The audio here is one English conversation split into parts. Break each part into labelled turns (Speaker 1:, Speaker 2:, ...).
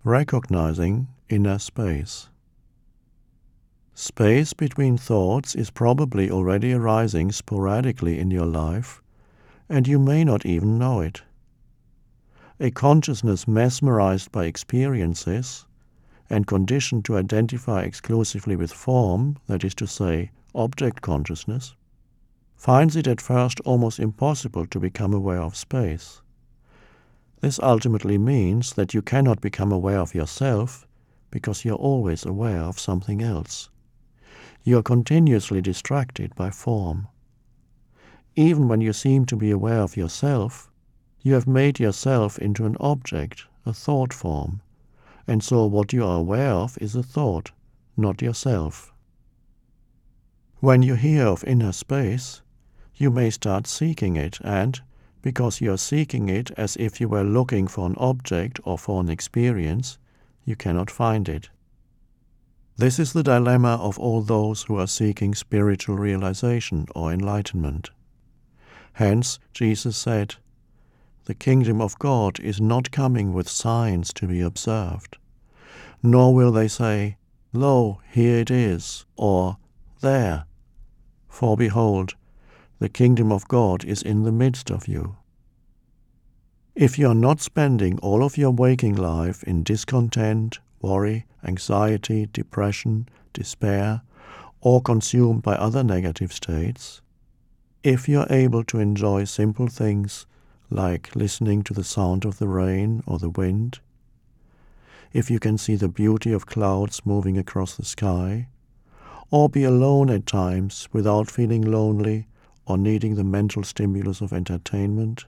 Speaker 1: Recognizing inner space. Space between thoughts is probably already arising sporadically in your life, and you may not even know it. A consciousness mesmerized by experiences and conditioned to identify exclusively with form, that is to say, object consciousness, finds it at first almost impossible to become aware of space. This ultimately means that you cannot become aware of yourself because you're always aware of something else. You are continuously distracted by form. Even when you seem to be aware of yourself, you have made yourself into an object, a thought form, and so what you are aware of is a thought, not yourself. When you hear of inner space, you may start seeking it, and, because you are seeking it as if you were looking for an object or for an experience, you cannot find it. This is the dilemma of all those who are seeking spiritual realization or enlightenment. Hence, Jesus said, "The kingdom of God is not coming with signs to be observed, nor will they say, 'Lo, here it is,' or 'There,' for behold, the kingdom of God is in the midst of you." If you are not spending all of your waking life in discontent, worry, anxiety, depression, despair, or consumed by other negative states, if you are able to enjoy simple things like listening to the sound of the rain or the wind, if you can see the beauty of clouds moving across the sky, or be alone at times without feeling lonely or needing the mental stimulus of entertainment,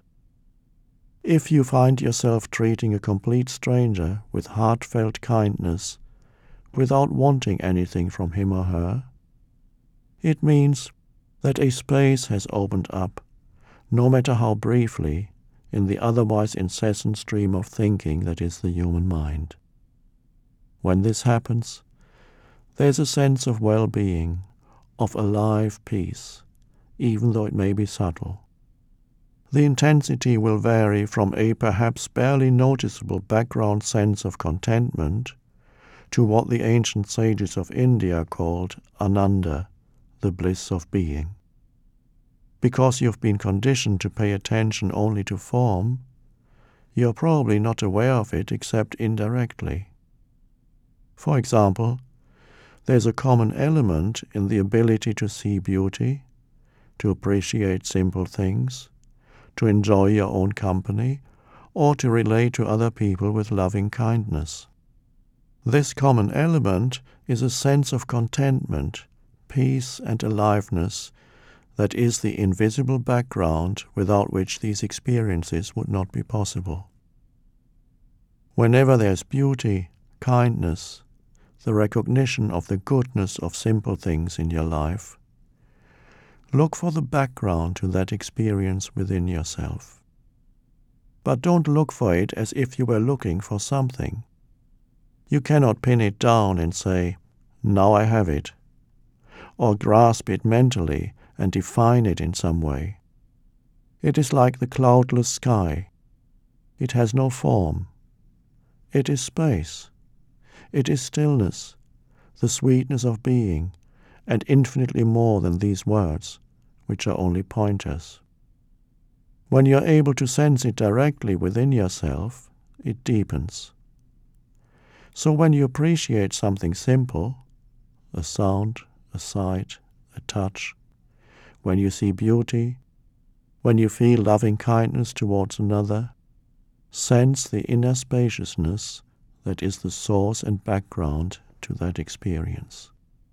Speaker 1: if you find yourself treating a complete stranger with heartfelt kindness without wanting anything from him or her, it means that a space has opened up, no matter how briefly, in the otherwise incessant stream of thinking that is the human mind. When this happens, there is a sense of well-being, of alive peace, even though it may be subtle. The intensity will vary from a perhaps barely noticeable background sense of contentment to what the ancient sages of India called Ananda, the bliss of being. Because you've been conditioned to pay attention only to form, you're probably not aware of it except indirectly. For example, there's a common element in the ability to see beauty, to appreciate simple things, to enjoy your own company, or to relate to other people with loving kindness. This common element is a sense of contentment, peace and aliveness that is the invisible background without which these experiences would not be possible. Whenever there's beauty, kindness, the recognition of the goodness of simple things in your life, look for the background to that experience within yourself. But don't look for it as if you were looking for something. You cannot pin it down and say, "Now I have it," or grasp it mentally and define it in some way. It is like the cloudless sky. It has no form. It is space. It is stillness, the sweetness of being, and infinitely more than these words, which are only pointers. When you are able to sense it directly within yourself, it deepens. So when you appreciate something simple, a sound, a sight, a touch, when you see beauty, when you feel loving kindness towards another, sense the inner spaciousness that is the source and background to that experience.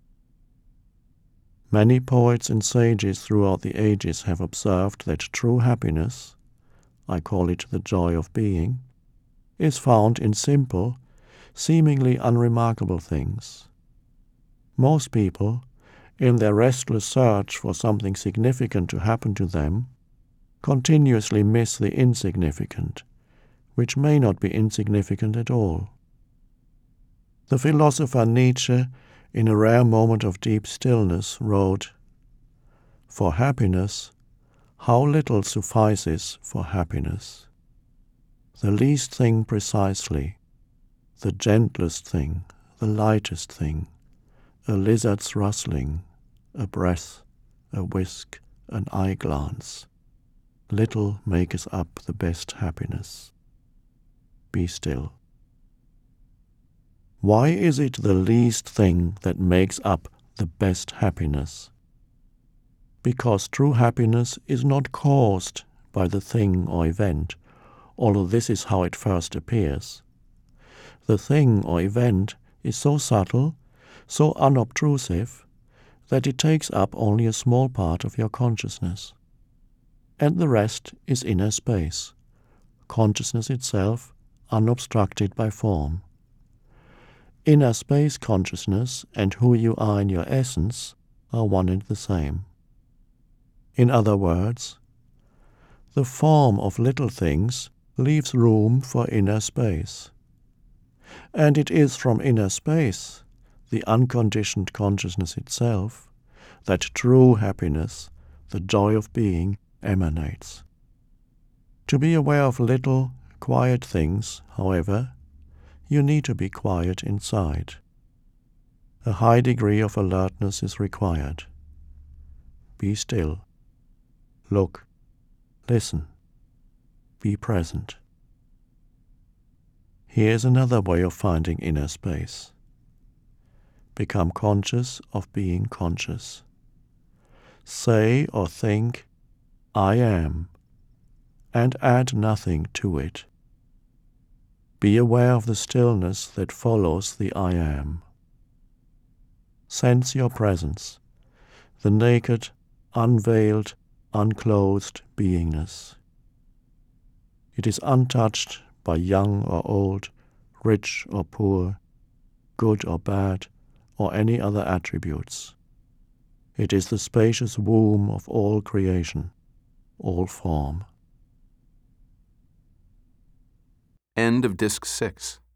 Speaker 1: Many poets and sages throughout the ages have observed that true happiness, I call it the joy of being, is found in simple, seemingly unremarkable things. Most people, in their restless search for something significant to happen to them, continuously miss the insignificant, which may not be insignificant at all. The philosopher Nietzsche, in a rare moment of deep stillness, wrote, "For happiness, how little suffices for happiness? The least thing precisely, the gentlest thing, the lightest thing, a lizard's rustling, a breath, a whisk, an eye glance. Little makes up the best happiness. Be still. Why is it the least thing that makes up the best happiness? Because true happiness is not caused by the thing or event, although this is how it first appears. The thing or event is so subtle, so unobtrusive, that it takes up only a small part of your consciousness. And the rest is inner space, consciousness itself, unobstructed by form. Inner space consciousness and who you are in your essence are one and the same. In other words, the form of little things leaves room for inner space. And it is from inner space, the unconditioned consciousness itself, that true happiness, the joy of being, emanates. To be aware of little, quiet things, however, you need to be quiet inside. A high degree of alertness is required. Be still. Look. Listen. Be present. Here's another way of finding inner space. Become conscious of being conscious. Say or think, I am, and add nothing to it. Be aware of the stillness that follows the I am. Sense your presence, the naked, unveiled, unclothed beingness. It is untouched by young or old, rich or poor, good or bad, or any other attributes. It is the spacious womb of all creation, all form.
Speaker 2: End of Disc 6.